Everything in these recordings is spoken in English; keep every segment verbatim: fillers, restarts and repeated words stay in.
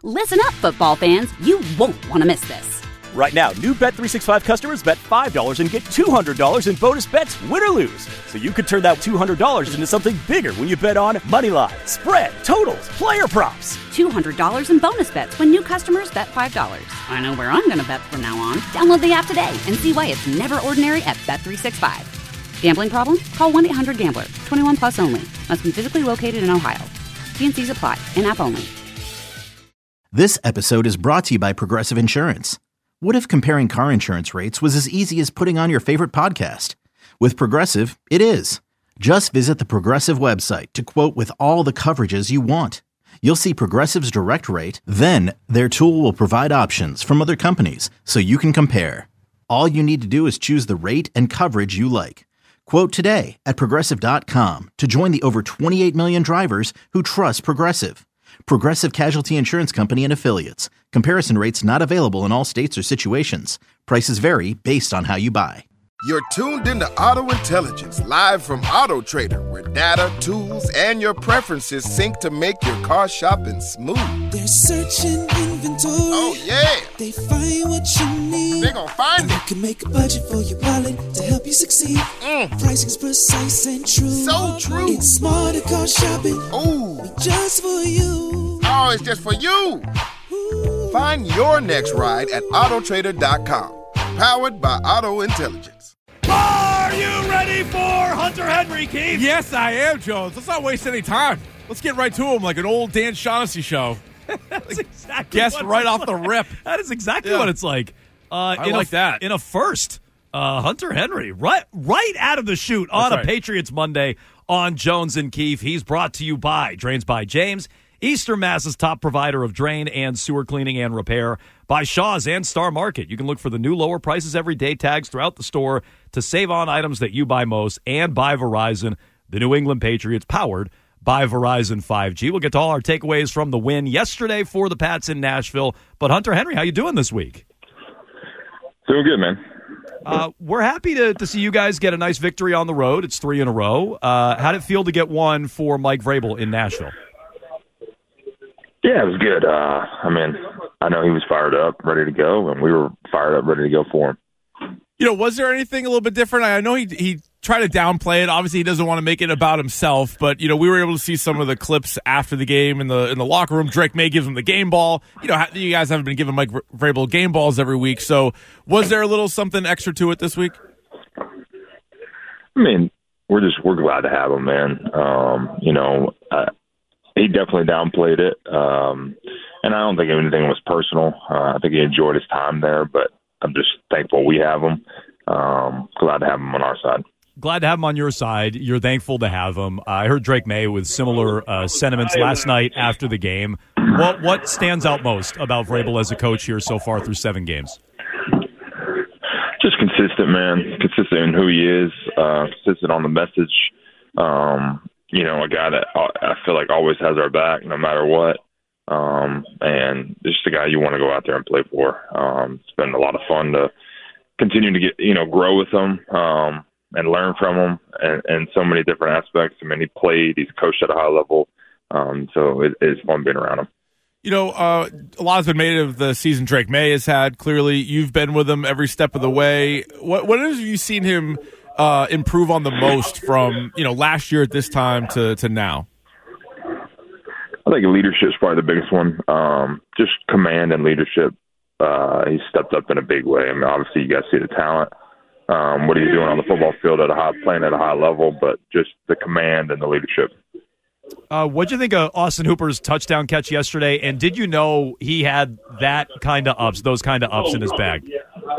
Listen up, football fans. You won't want to miss this. Right now, new Bet three sixty-five customers bet five dollars and get two hundred dollars in bonus bets, win or lose. So you could turn that two hundred dollars into something bigger when you bet on money line, spread, totals, player props. two hundred dollars in bonus bets when new customers bet five dollars. I know where I'm going to bet from now on. Download the app today and see why it's never ordinary at Bet three sixty-five. Gambling problem? Call one eight hundred gambler. twenty-one plus only. Must be physically located in Ohio. T and C's apply. In-app only. This episode is brought to you by Progressive Insurance. What if comparing car insurance rates was as easy as putting on your favorite podcast? With Progressive, it is. Just visit the Progressive website to quote with all the coverages you want. You'll see Progressive's direct rate, then their tool will provide options from other companies so you can compare. All you need to do is choose the rate and coverage you like. Quote today at Progressive dot com to join the over twenty-eight million drivers who trust Progressive. Progressive Casualty Insurance Company and Affiliates. Comparison rates not available in all states or situations. Prices vary based on how you buy. You're tuned into Auto Intelligence, live from Auto Trader, where data, tools, and your preferences sync to make your car shopping smooth. They're searching inventory. Oh, yeah. They find what you need. They're gonna find and it. They can make a budget for your wallet to help you succeed. Mm. Pricing's precise and true. So true. It's smarter car shopping. Ooh. Just for you. Oh, it's just for you. Ooh. Find your next ride at Auto Trader dot com. Powered by Auto Intelligence. Are you ready for Hunter Henry, Keith? Yes, I am, Jones. Let's not waste any time. Let's get right to him like an old Dan Shaughnessy show. That's exactly Guess what right it's off like. the rip. That is exactly Yeah. what it's like. Uh, I in like a, that. In a first, uh, Hunter Henry, right, right out of the chute on That's a right. Patriots Monday on Jones and Keefe. He's brought to you by Drains by James, Eastern Mass's top provider of drain and sewer cleaning and repair, by Shaw's and Star Market. You can look for the new lower prices every day tags throughout the store to save on items that you buy most, and by Verizon, the New England Patriots, powered by Verizon five G. We'll get to all our takeaways from the win yesterday for the Pats in Nashville. But Hunter Henry, how you doing this week? Doing good, man. Uh, we're happy to, to see you guys get a nice victory on the road. It's three in a row. Uh, how'd it feel to get one for Mike Vrabel in Nashville? Yeah, it was good. Uh, I mean, I know he was fired up, ready to go, and we were fired up, ready to go for him. You know, was there anything a little bit different? I know he he tried to downplay it. Obviously, he doesn't want to make it about himself, but you know, we were able to see some of the clips after the game in the in the locker room. Drake May gives him the game ball. You know, you guys haven't been giving Mike Vrabel game balls every week, so was there a little something extra to it this week? I mean, we're just we're glad to have him, man. Um, you know, uh, he definitely downplayed it, um, and I don't think anything was personal. Uh, I think he enjoyed his time there, but I'm just thankful we have him. Um, glad to have him on our side. Glad to have him on your side. You're thankful to have him. Uh, I heard Drake May with similar uh, sentiments last night after the game. What what stands out most about Vrabel as a coach here so far through seven games? Just consistent, man. Consistent in who he is. Uh, consistent on the message. Um, you know, a guy that I feel like always has our back no matter what. Um, and just a guy you want to go out there and play for. Um, it's been a lot of fun to continue to get, you know, grow with him um, and learn from him and, and so many different aspects. I mean, he played, he's coached at a high level. Um, so it, it's fun being around him. You know, uh, a lot has been made of the season Drake May has had. Clearly, you've been with him every step of the way. What what have you seen him uh, improve on the most from, you know, last year at this time to, to now? I think leadership is probably the biggest one. Um, just command and leadership. Uh, he stepped up in a big way. I mean, obviously, you guys see the talent. Um, what are you doing on the football field at a high, playing at a high level? But just the command and the leadership. Uh, what'd you think of Austin Hooper's touchdown catch yesterday? And did you know he had that kind of ups, those kind of ups in his bag?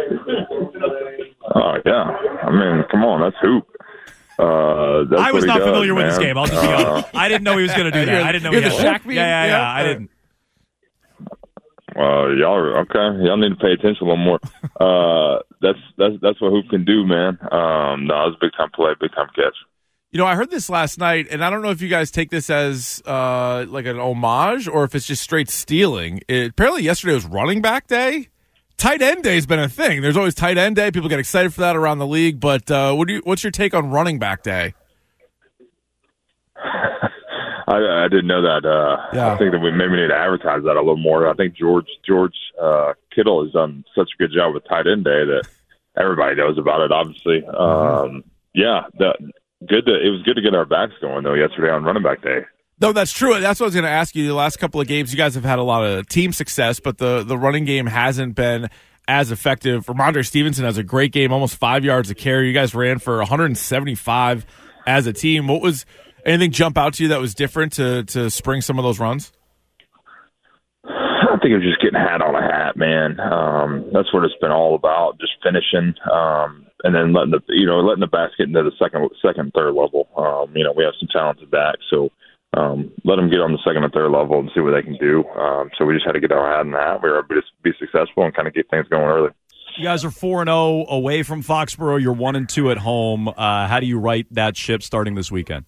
Oh yeah, I mean, come on, that's Hoop. Uh, that's I was what not he does, familiar man. with this game. I'll just be uh, honest. I didn't know he was going to do that. I didn't know he You're had the that. Shaq meme? Yeah, yeah, yeah, Yeah. I didn't. Well, y'all are okay. Y'all need to pay attention a little more. Uh, that's that's that's what Hoop can do, man. Um, no, it was a big time play, big time catch. You know, I heard this last night, and I don't know if you guys take this as uh, like an homage or if it's just straight stealing. It, apparently, yesterday was running back day. Tight end day has been a thing. There's always tight end day. People get excited for that around the league. But uh, what do you, what's your take on running back day? I, I didn't know that. Uh, Yeah. I think that we maybe need to advertise that a little more. I think George George uh, Kittle has done such a good job with tight end day that everybody knows about it. Obviously, um, yeah. The, good. To, it was good to get our backs going though yesterday on running back day. No, that's true. That's what I was going to ask you. The last couple of games, you guys have had a lot of team success, but the the running game hasn't been as effective. Ramondre Stevenson has a great game, almost five yards a carry. You guys ran for one hundred seventy-five as a team. What was anything jump out to you that was different to to spring some of those runs? I think it was just getting hat on a hat, man. Um, that's what it's been all about, just finishing, um, and then letting the you know letting the backs get into the second, second, third level. Um, you know, we have some talented backs, so um, let them get on the second and third level and see what they can do. Um, so we just had to get our hat in the hat. We were able to be successful and kind of get things going early. You guys are four and zero away from Foxborough. You're one and two at home. Uh, how do you right that ship starting this weekend?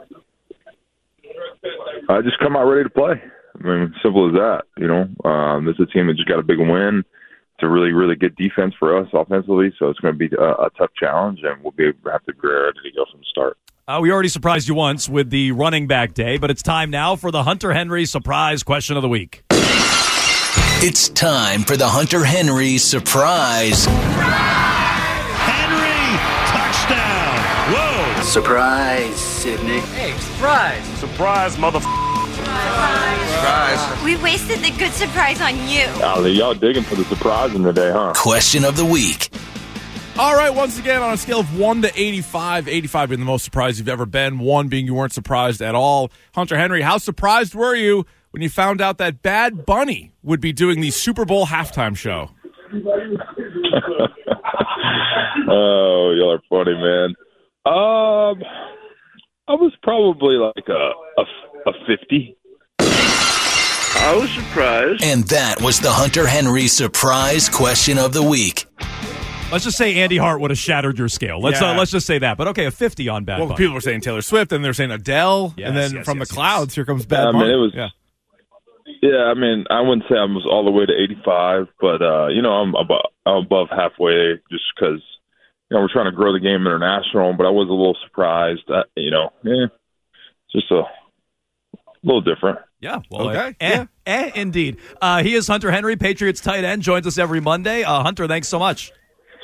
Uh, just come out ready to play. I mean, simple as that. You know, um, this is a team that just got a big win. It's a really, really good defense for us offensively, so it's going to be a, a tough challenge, and we'll be have to be ready to go from the start. Uh, we already surprised you once with the running back day, but it's time now for the Hunter Henry surprise question of the week. It's time for the Hunter Henry surprise. Henry, touchdown. Whoa. Surprise, Sydney. Hey, surprise. Surprise, motherfucker. Surprise. We wasted the good surprise on you. Uh, y'all digging for the surprise in the day, huh? Question of the week. All right, once again, on a scale of one to eighty-five, eighty-five being the most surprised you've ever been, one being you weren't surprised at all. Hunter Henry, how surprised were you when you found out that Bad Bunny would be doing the Super Bowl halftime show? Oh, y'all are funny, man. Um, I was probably like a a, a fifty. I was surprised. And that was the Hunter Henry surprise question of the week. Let's just say Andy Hart would have shattered your scale. Let's Yeah. uh, let's just say that. But okay, a fifty on Bad Well, Bunny. people were saying Taylor Swift, and they were saying Adele, Yes, and then yes, from yes, the yes. clouds, here comes Bad I Bunny. mean, it was. Yeah. Yeah, I mean, I wouldn't say I was all the way to eighty-five, but uh, you know, I'm above, I'm above halfway just because you know we're trying to grow the game international. But I was a little surprised. That, you know, eh, just a little different. Yeah. Well, Okay, uh, eh, yeah. eh, indeed. Uh, he is Hunter Henry, Patriots tight end. Joins us every Monday. Uh, Hunter, thanks so much.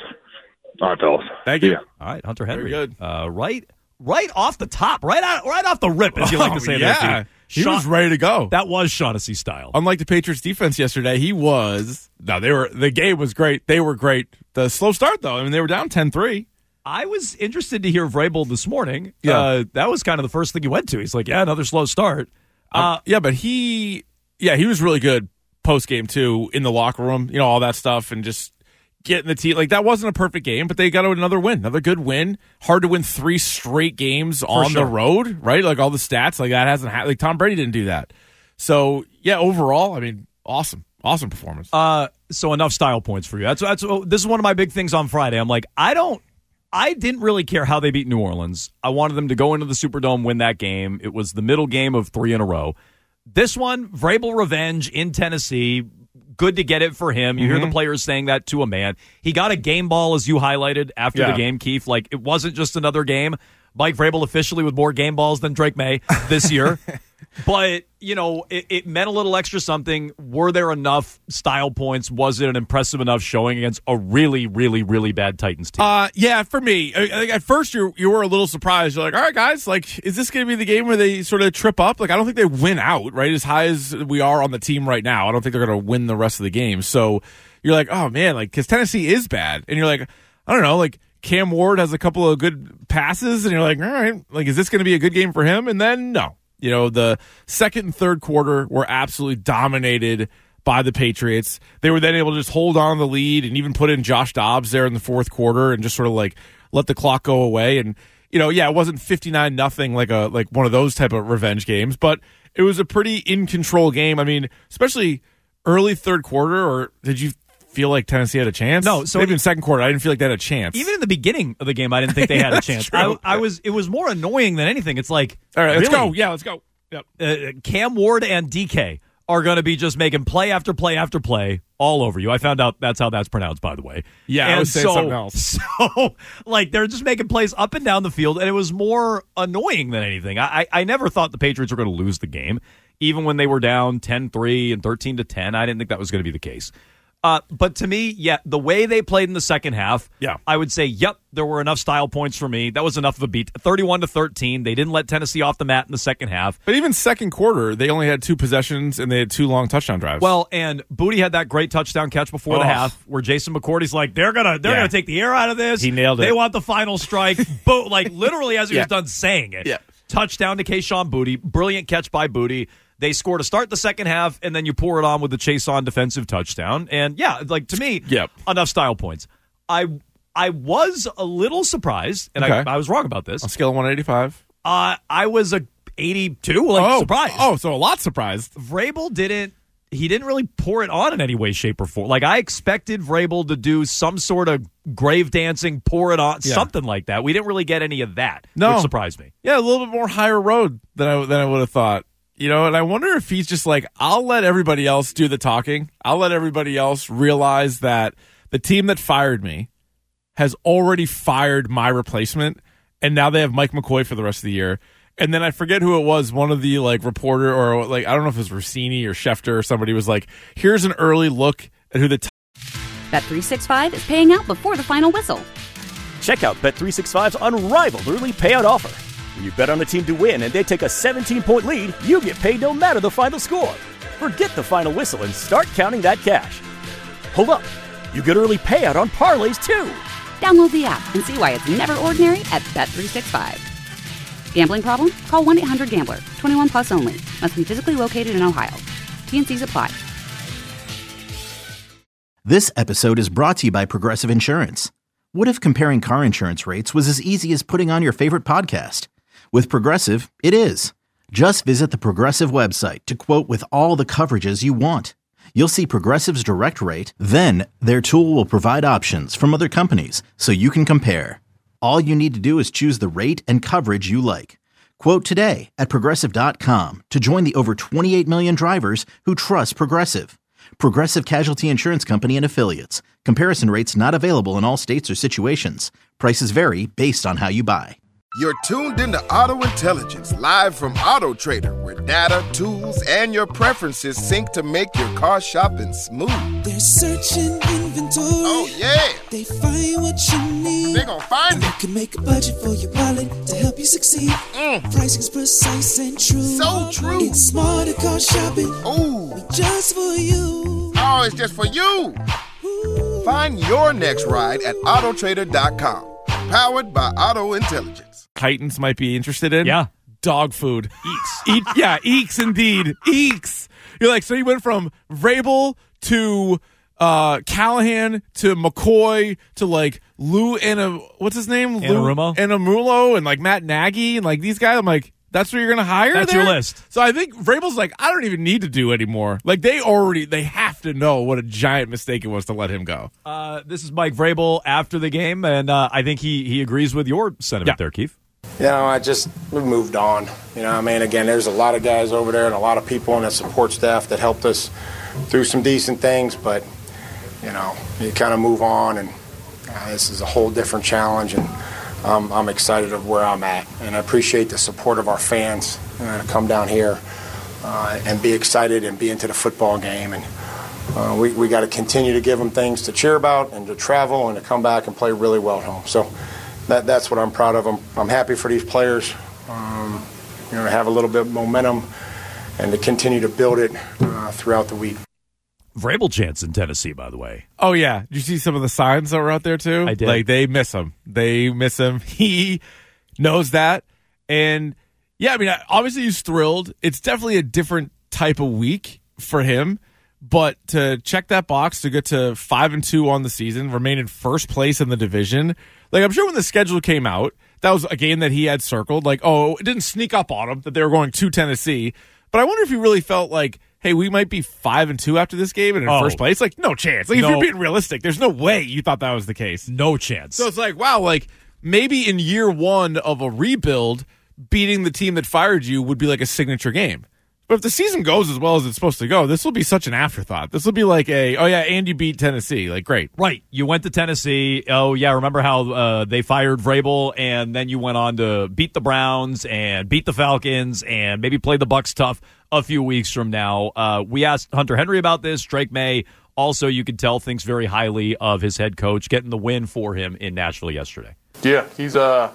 All right, fellas. Thank you. Yeah. All right, Hunter Henry. Very good. Uh, right, right off the top, right out, right off the rip, as you like to say. Oh, there, yeah. Pete. He Sha- was ready to go. That was Shaughnessy style. Unlike the Patriots defense yesterday, he was. No, they were. The game was great. They were great. The slow start, though. I mean, they were down ten three. I was interested to hear Vrabel this morning. Yeah. Uh, that was kind of the first thing he went to. He's like, yeah, another slow start. Um, Uh, yeah, but he, yeah, he was really good post game too in the locker room. You know, all that stuff and just getting the team. Like that wasn't a perfect game, but they got another win, another good win. Hard to win three straight games on sure. the road, right? Like all the stats, like that hasn't happened. Like Tom Brady didn't do that. So yeah, overall, I mean, awesome, awesome performance. Uh, so enough style points for you. That's that's. oh, This is one of my big things on Friday. I'm like, I don't. I didn't really care how they beat New Orleans. I wanted them to go into the Superdome, win that game. It was the middle game of three in a row. This one, Vrabel revenge in Tennessee. Good to get it for him. You Mm-hmm. hear the players saying that to a man. He got a game ball, as you highlighted after Yeah. the game, Keith. Like, it wasn't just another game. Mike Vrabel officially with more game balls than Drake May this year. But, you know, it, it meant a little extra something. Were there enough style points? Was it an impressive enough showing against a really, really, really bad Titans team? Uh, yeah, for me, I, I, at first you you were a little surprised. You're like, all right, guys, like, is this going to be the game where they sort of trip up? Like, I don't think they win out, right? As high as we are on the team right now, I don't think they're going to win the rest of the game. So you're like, oh man, like, because Tennessee is bad, and you're like, I don't know, like Cam Ward has a couple of good passes, and you're like, all right, like, is this going to be a good game for him? And then no. You know, the second and third quarter were absolutely dominated by the Patriots. They were then able to just hold on to the lead and even put in Josh Dobbs there in the fourth quarter and just sort of like let the clock go away. And, you know, yeah, it wasn't fifty-nine nothing like a like one of those type of revenge games, but it was a pretty in control game. I mean, especially early third quarter, or did you feel like Tennessee had a chance? No, so maybe in second quarter, I didn't feel like they had a chance. Even in the beginning of the game, I didn't think they had a chance. I, I was. It was more annoying than anything. It's like, all right, let's really? go. Yeah, let's go. Yep. Uh, Cam Ward and D K are going to be just making play after play after play all over you. I found out that's how that's pronounced, by the way. Yeah, and I was saying so, something else. So, like, they're just making plays up and down the field, and it was more annoying than anything. I, I, I never thought the Patriots were going to lose the game, even when they were down ten three and thirteen to ten. I didn't think that was going to be the case. Uh, but to me, yeah, the way they played in the second half, yeah. I would say, yep, there were enough style points for me. That was enough of a beat. thirty-one to thirteen. They didn't let Tennessee off the mat in the second half. But even second quarter, they only had two possessions and they had two long touchdown drives. Well, and Booty had that great touchdown catch before oh. the half where Jason McCourty's like, they're gonna they're yeah. gonna take the air out of this. He nailed it. They want the final strike. Bo- like literally as he yeah. was done saying it. Yeah. Touchdown to Kayshon Booty. Brilliant catch by Booty. They score to start the second half, and then you pour it on with the chase on defensive touchdown. And yeah, like to me, yep. enough style points. I I was a little surprised, and okay. I, I was wrong about this. On scale of one eighty-five? Uh, I was a eighty-two, like oh. surprised. Oh, so a lot surprised. Vrabel didn't, he didn't really pour it on in any way, shape, or form. Like I expected Vrabel to do some sort of grave dancing, pour it on, yeah. something like that. We didn't really get any of that, no. which surprised me. Yeah, a little bit more higher road than I, than I would have thought. You know, and I wonder if he's just like, I'll let everybody else do the talking. I'll let everybody else realize that the team that fired me has already fired my replacement, and now they have Mike McCoy for the rest of the year. And then I forget who it was, one of the like reporter or like, I don't know if it was Rossini or Schefter or somebody was like, here's an early look at who the t- Bet three sixty-five is paying out before the final whistle. Check out Bet three sixty-five's unrivaled early payout offer. When you bet on a team to win and they take a seventeen-point lead, you get paid no matter the final score. Forget the final whistle and start counting that cash. Hold up. You get early payout on parlays, too. Download the app and see why it's never ordinary at Bet three sixty-five. Gambling problem? Call one eight hundred gambler. twenty-one plus only. Must be physically located in Ohio. T N Cs apply. This episode is brought to you by Progressive Insurance. What if comparing car insurance rates was as easy as putting on your favorite podcast? With Progressive, it is. Just visit the Progressive website to quote with all the coverages you want. You'll see Progressive's direct rate, then their tool will provide options from other companies so you can compare. All you need to do is choose the rate and coverage you like. Quote today at Progressive dot com to join the over twenty-eight million drivers who trust Progressive. Progressive Casualty Insurance Company and Affiliates. Comparison rates not available in all states or situations. Prices vary based on how you buy. You're tuned into Auto Intelligence, live from Auto Trader, where data, tools, and your preferences sync to make your car shopping smooth. They're searching inventory. Oh, yeah. They find what you need. They're gonna find and it. You can make a budget for your wallet to help you succeed. Mm. Pricing's precise and true. So true. It's smarter car shopping. Ooh. Just for you. Oh, it's just for you. Ooh. Find your next ride at Auto Trader dot com. Powered by Auto Intelligence. Titans might be interested in. Yeah. Dog food. Eeks. Eat, yeah, eeks indeed. Eeks. You're like, so you went from Vrabel to uh, Callahan to McCoy to like Lou and a what's his name? Anarumo. Anarumo and like Matt Nagy and like these guys. I'm like, that's what you're gonna hire? That's there? your list. So I think Vrabel's like, I don't even need to do anymore. Like they already, they have to know what a giant mistake it was to let him go. Uh, this is Mike Vrabel after the game, and uh, I think he he agrees with your sentiment yeah. there, Keith. You know, I just we moved on. You know, I mean, again, there's a lot of guys over there and a lot of people on the support staff that helped us through some decent things, but you know, you kind of move on, and uh, this is a whole different challenge, and um, I'm excited of where I'm at, and I appreciate the support of our fans uh, to come down here uh, and be excited and be into the football game, and uh, we we got to continue to give them things to cheer about and to travel and to come back and play really well at home. So. That, that's what I'm proud of. I'm, I'm happy for these players, um, you know, to have a little bit of momentum and to continue to build it uh, throughout the week. Vrabel chants in Tennessee, by the way. Oh, yeah. Did you see some of the signs that were out there, too? I did. Like, they miss him. They miss him. He knows that. And, yeah, I mean, obviously he's thrilled. It's definitely a different type of week for him. But to check that box, to get to five and two on the season, remain in first place in the division, like I'm sure when the schedule came out, that was a game that he had circled. Like, oh, it didn't sneak up on him that they were going to Tennessee. But I wonder if he really felt like, hey, we might be five and two after this game and in oh. first place. Like, no chance. Like, no. if you're being realistic, there's no way you thought that was the case. No chance. So it's like, wow, like maybe in year one of a rebuild, beating the team that fired you would be like a signature game. But if the season goes as well as it's supposed to go, this will be such an afterthought. This will be like a, oh, yeah, and you beat Tennessee. Like, great. Right. You went to Tennessee. Oh, yeah, remember how uh, they fired Vrabel, and then you went on to beat the Browns and beat the Falcons and maybe play the Bucs tough a few weeks from now. Uh, we asked Hunter Henry about this. Drake May also, you could tell, thinks very highly of his head coach getting the win for him in Nashville yesterday. Yeah, he's, uh,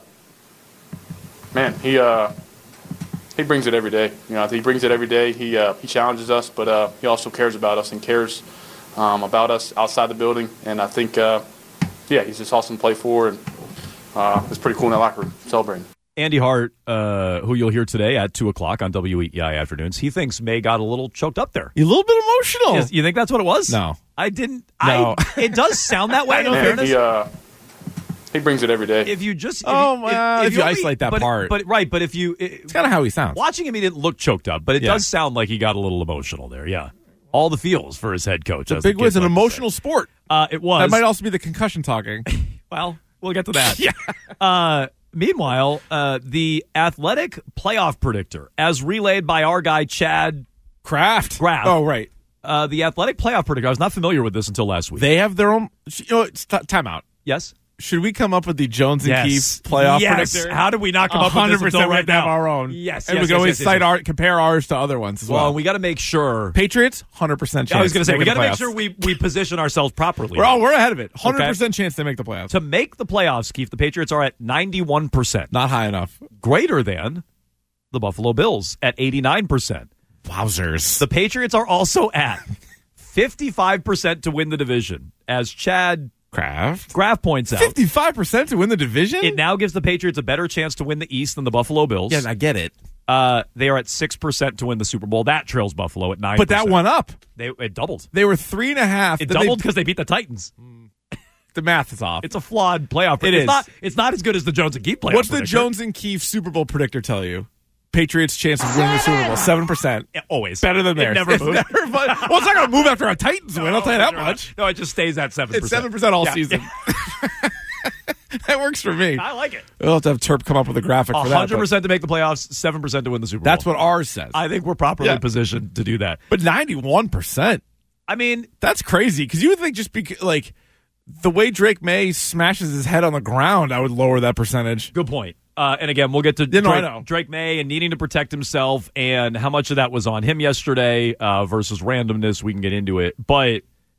man, he, uh, He brings it every day. You know, he brings it every day. He uh, he challenges us, but uh, he also cares about us and cares um, about us outside the building. And I think, uh, yeah, he's just awesome to play for, and uh, it's pretty cool in that locker room celebrating. Andy Hart, uh, who you'll hear today at two o'clock on W E E I Afternoons, he thinks May got a little choked up there. A little bit emotional. Is, you think that's what it was? No. I didn't. No. I, it does sound that way, in Man, fairness. he, uh, he brings it every day. If you just if oh, you, well, if, if, if you, you only, isolate that but, part. But right, but if you... It, it's kind of how he sounds. Watching him, he didn't look choked up, but it yeah. does sound like he got a little emotional there, yeah. All the feels for his head coach. It's a big was an emotional sport. Uh, it was. That might also be the concussion talking. Well, we'll get to that. yeah. Uh, meanwhile, uh, the Athletic playoff predictor, as relayed by our guy, Chad Kraft. Kraft. Oh, right. Uh, the Athletic playoff predictor, I was not familiar with this until last week. They have their own... You know, it's t- time out. Yes? Should we come up with the Jones and yes. Keefe playoff yes. predictor? How did we not come up with this until right now? Have our own. Yes, and yes, we can yes, always yes, cite yes. our compare ours to other ones as well. Well, we got to make sure Patriots one hundred percent chance. I was going to say we got to make playoffs. sure we, we position ourselves properly. We're all, we're ahead of it. one hundred percent okay? chance they make the playoffs. To make the playoffs, Keith, the Patriots are at ninety-one percent. Not high enough. Greater than the Buffalo Bills at eighty-nine percent. Wowzers. The Patriots are also at fifty-five percent to win the division. As Chad Kraft. Kraft points out. fifty-five percent to win the division? It now gives the Patriots a better chance to win the East than the Buffalo Bills. Yeah, I get it. Uh, they are at six percent to win the Super Bowl. That trails Buffalo at nine percent. But that went up. They, it doubled. They were three and a half. It doubled because they, they beat the Titans. The math is off. It's a flawed playoff. It it's is. Not, it's not as good as the Jones and Keefe playoff What's predictor. the Jones and Keefe Super Bowl predictor tell you? Patriots' chance of winning the Super Bowl, seven percent. Yeah, always. Better than it theirs. Never it's moves. Never, well, it's not going to move after a Titans win, no, I'll tell you that right. much. No, it just stays at seven percent. It's seven percent all yeah. season. That works for me. I like it. We'll have to have Terp come up with a graphic for that. one hundred percent to make the playoffs, seven percent to win the Super Bowl. That's what ours says. I think we're properly yeah. positioned to do that. But ninety-one percent. I mean, that's crazy because you would think just because, like, the way Drake May smashes his head on the ground, I would lower that percentage. Good point. Uh, and again, we'll get to yeah, no, Drake, Drake May and needing to protect himself and how much of that was on him yesterday uh, versus randomness. We can get into it. But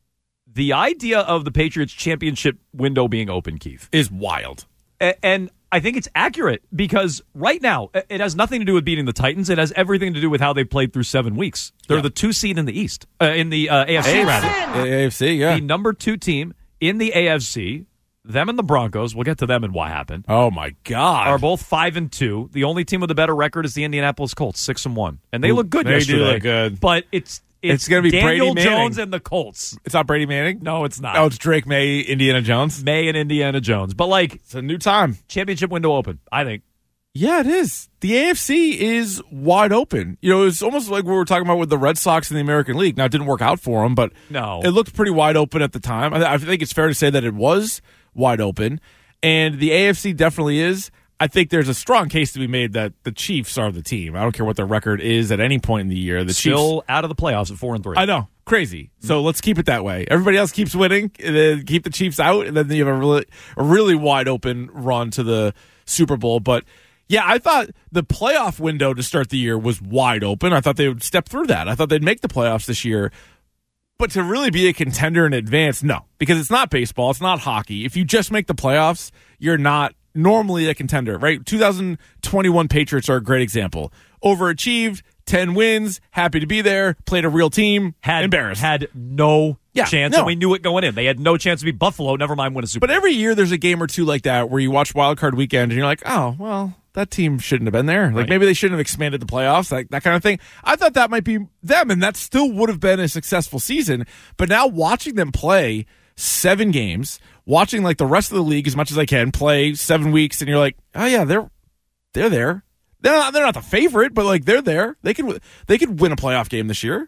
the idea of the Patriots championship window being open, Keith, is wild. A- and I think it's accurate because right now it has nothing to do with beating the Titans. It has everything to do with how they played through seven weeks. They're yeah. the two seed in the East, uh, in the uh, A F C, A F C rather. A F C, yeah. The number two team in the A F C. Them and the Broncos, we'll get to them and what happened. Oh, my God. Are both five and two. The only team with a better record is the Indianapolis Colts, six and one. And they Ooh, look good they yesterday. They do look good. But it's it's, it's going to be Daniel Brady Manning. Jones and the Colts. It's not Brady Manning? No, it's not. Oh, it's Drake May, Indiana Jones? May and Indiana Jones. But, like, it's a new time. Championship window open, I think. Yeah, it is. The A F C is wide open. You know, it's almost like we were talking about with the Red Sox in the American League. Now, it didn't work out for them, but no. it looked pretty wide open at the time. I, I think it's fair to say that it was wide open, and the A F C definitely is. I think there's a strong case to be made that the Chiefs are the team. I don't care what their record is at any point in the year. The Still Chiefs, out of the playoffs at four and three. I know. Crazy. So let's keep it that way. Everybody else keeps winning, and then keep the Chiefs out, and then you have a really, a really wide open run to the Super Bowl. But yeah, I thought the playoff window to start the year was wide open. I thought they would step through that. I thought they'd make the playoffs this year. But to really be a contender in advance, no, because it's not baseball, it's not hockey. If you just make the playoffs, you're not normally a contender, right? two thousand twenty-one Patriots are a great example. Overachieved, ten wins, happy to be there, played a real team, had embarrassed. Had no yeah, chance, no. and we knew it going in. They had no chance to beat Buffalo, never mind win a Super But Bowl. every year there's a game or two like that where you watch Wild Card Weekend and you're like, oh, well, that team shouldn't have been there. Like, right. maybe they shouldn't have expanded the playoffs, like that kind of thing. I thought that might be them, and that still would have been a successful season. But now watching them play seven games, watching like the rest of the league as much as I can play seven weeks, and you're like, oh yeah, they're they're there. They're not they're not the favorite, but like they're there. They could they could win a playoff game this year.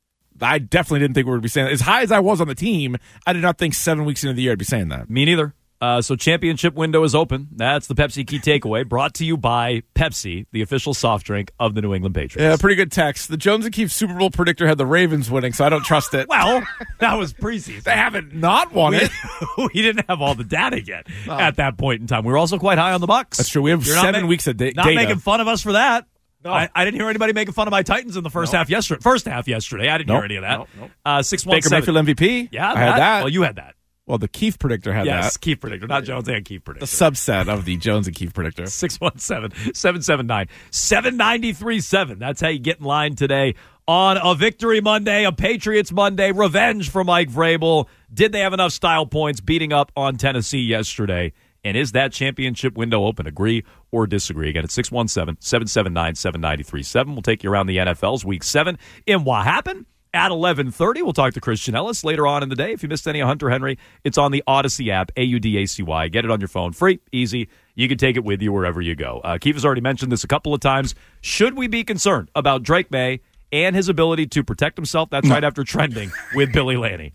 I definitely didn't think we would be saying that. As high as I was on the team, I did not think seven weeks into the year I'd be saying that. Me neither. Uh, so championship window is open. That's the Pepsi Key Takeaway, brought to you by Pepsi, the official soft drink of the New England Patriots. Yeah, pretty good text. The Jones and Keefe Super Bowl predictor had the Ravens winning, so I don't trust it. Well, that was preseason. They haven't not won we, it. We didn't have all the data yet oh. at that point in time. We were also quite high on the Bucs. That's true. We have You're seven ma- weeks of da- not data. Not making fun of us for that. No. I, I didn't hear anybody making fun of my Titans in the first nope. half yesterday. First half yesterday. I didn't nope. hear any of that. Nope. Nope. Uh, six one Baker seven. Mayfield M V P? Yeah, I that. had that. Well, you had that. Well, the Keefe predictor had yes, that. Yes, Keefe predictor, not Jones and Keefe predictor. The subset of the Jones and Keefe predictor. six one seven, seven seven nine, seven nine three seven. That's how you get in line today on a Victory Monday, a Patriots Monday, revenge for Mike Vrabel. Did they have enough style points beating up on Tennessee yesterday? And is that championship window open? Agree or disagree? Again, it's six one seven, seven seven nine, seven nine three seven. We'll take you around the N F L's Week seven in What Happened. At eleven thirty, we'll talk to Christian Ellis later on in the day. If you missed any of Hunter Henry, it's on the Odyssey app, A U D A C Y. Get it on your phone. Free, easy. You can take it with you wherever you go. Uh, Keefe has already mentioned this a couple of times. Should we be concerned about Drake May and his ability to protect himself? That's right after trending with Billy Lanny.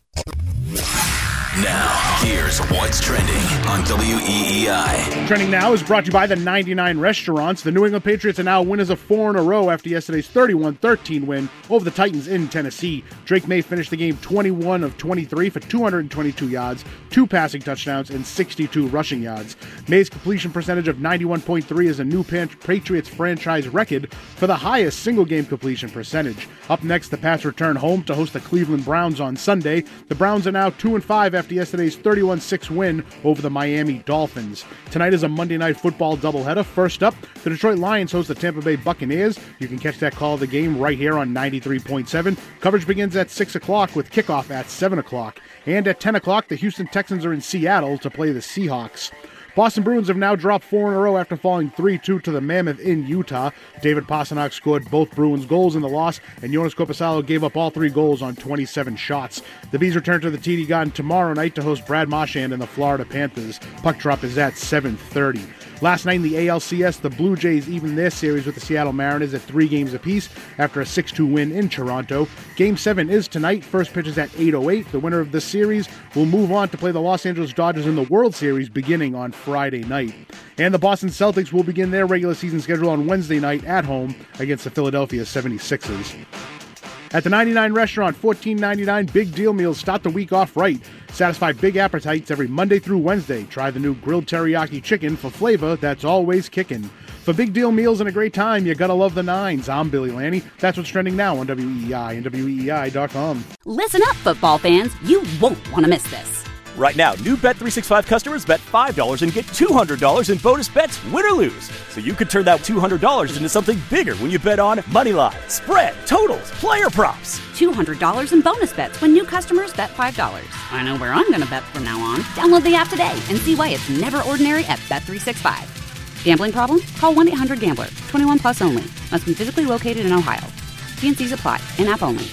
Now, here's what's trending on W E E I. Trending now is brought to you by the ninety-nine Restaurants. The New England Patriots are now winners of four in a row after yesterday's thirty-one thirteen win over the Titans in Tennessee. Drake May finished the game twenty-one of twenty-three for two hundred twenty-two yards, two passing touchdowns, and sixty-two rushing yards. May's completion percentage of ninety-one point three is a new Patriots franchise record for the highest single-game completion percentage. Up next, the Pats return home to host the Cleveland Browns on Sunday. The Browns are now two and five after yesterday's thirty-one six win over the Miami Dolphins. Tonight is a Monday Night Football doubleheader. First up, the Detroit Lions host the Tampa Bay Buccaneers. You can catch that call of the game right here on ninety-three point seven. Coverage begins at six o'clock with kickoff at seven o'clock. And at ten o'clock, the Houston Texans are in Seattle to play the Seahawks. Boston Bruins have now dropped four in a row after falling three two to the Mammoth in Utah. David Pastrnak scored both Bruins goals in the loss, and Jonas Korpisalo gave up all three goals on twenty-seven shots. The Bees return to the T D Garden tomorrow night to host Brad Marchand and the Florida Panthers. Puck drop is at seven thirty. Last night in the A L C S, the Blue Jays evened their series with the Seattle Mariners at three games apiece after a six two win in Toronto. Game seven is tonight. First pitch is at eight oh eight. The winner of this series will move on to play the Los Angeles Dodgers in the World Series beginning on Friday night. And the Boston Celtics will begin their regular season schedule on Wednesday night at home against the Philadelphia seventy-sixers. At the ninety-nine Restaurant, fourteen ninety-nine Big Deal Meals start the week off right. Satisfy big appetites every Monday through Wednesday. Try the new grilled teriyaki chicken for flavor that's always kicking. For big deal meals and a great time, you gotta love the nines. I'm Billy Lanny. That's what's trending now on W E E I and W E E I dot com. Listen up, football fans. You won't want to miss this. Right now, new Bet three sixty-five customers bet five dollars and get two hundred dollars in bonus bets, win or lose. So you could turn that two hundred dollars into something bigger when you bet on Moneyline, spread, totals, player props. two hundred dollars in bonus bets when new customers bet five dollars. I know where I'm going to bet from now on. Download the app today and see why it's never ordinary at Bet three sixty-five. Gambling problem? Call one eight hundred gambler. twenty-one plus only. Must be physically located in Ohio. T and C's apply. In-app only.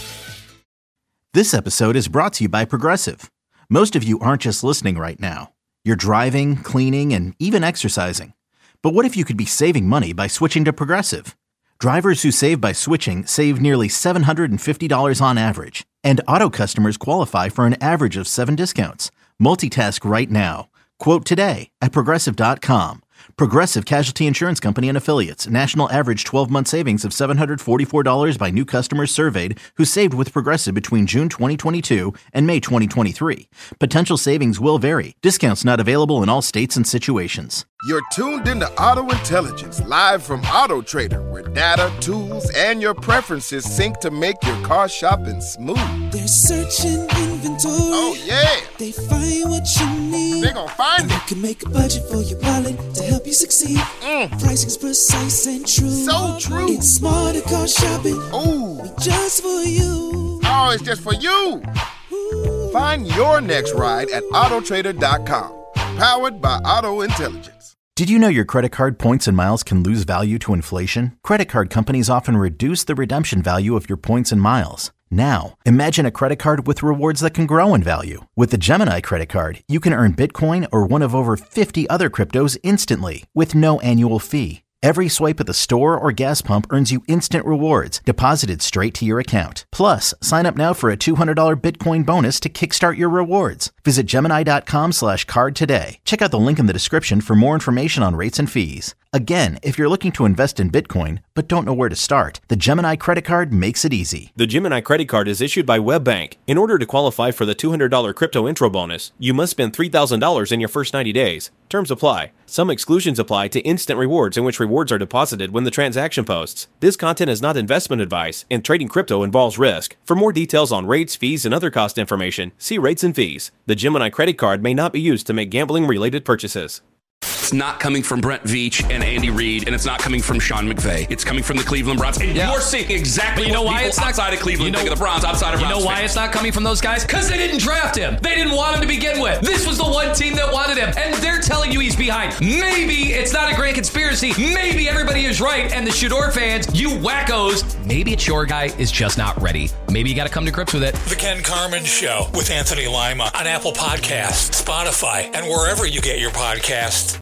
This episode is brought to you by Progressive. Most of you aren't just listening right now. You're driving, cleaning, and even exercising. But what if you could be saving money by switching to Progressive? Drivers who save by switching save nearly seven hundred fifty dollars on average. And auto customers qualify for an average of seven discounts. Multitask right now. Quote today at Progressive dot com. Progressive Casualty Insurance Company and Affiliates. National average twelve-month savings of seven hundred forty-four dollars by new customers surveyed who saved with Progressive between June twenty twenty-two and May twenty twenty-three. Potential savings will vary. Discounts not available in all states and situations. You're tuned into Auto Intelligence, live from Auto Trader, where data, tools, and your preferences sync to make your car shopping smooth. They're searching inventory. Oh, yeah. They find what you need. They're gonna find and it. You can make a budget for your wallet to help you succeed. Mm. Pricing's precise and true. So true. It's smarter car shopping. Ooh. Just for you. Oh, it's just for you. Ooh. Find your next ride at Auto Trader dot com. Powered by Auto Intelligence. Did you know your credit card points and miles can lose value to inflation? Credit card companies often reduce the redemption value of your points and miles. Now, imagine a credit card with rewards that can grow in value. With the Gemini credit card, you can earn Bitcoin or one of over fifty other cryptos instantly with no annual fee. Every swipe at the store or gas pump earns you instant rewards deposited straight to your account. Plus, sign up now for a two hundred dollars Bitcoin bonus to kickstart your rewards. Visit Gemini.com slash card today. Check out the link in the description for more information on rates and fees. Again, if you're looking to invest in Bitcoin but don't know where to start, the Gemini credit card makes it easy. The Gemini credit card is issued by WebBank. In order to qualify for the two hundred dollars crypto intro bonus, you must spend three thousand dollars in your first ninety days. Terms apply. Some exclusions apply to instant rewards, in which rewards are deposited when the transaction posts. This content is not investment advice, and trading crypto involves risk. For more details on rates, fees, and other cost information, see rates and fees. The Gemini credit card may not be used to make gambling-related purchases. It's not coming from Brent Veach and Andy Reid, and it's not coming from Sean McVay. It's coming from the Cleveland Browns. And yeah. you're seeing exactly you know what why people it's not, outside of Cleveland you know, think of the Browns, outside of You Browns know why fans. It's not coming from those guys? Because they didn't draft him. They didn't want him to begin with. This was the one team that wanted him, and they're telling you he's behind. Maybe it's not a grand conspiracy. Maybe everybody is right, and the Shador fans, you wackos, maybe it's your guy is just not ready. Maybe you got to come to grips with it. The Ken Carman Show with Anthony Lima on Apple Podcasts, Spotify, and wherever you get your podcasts.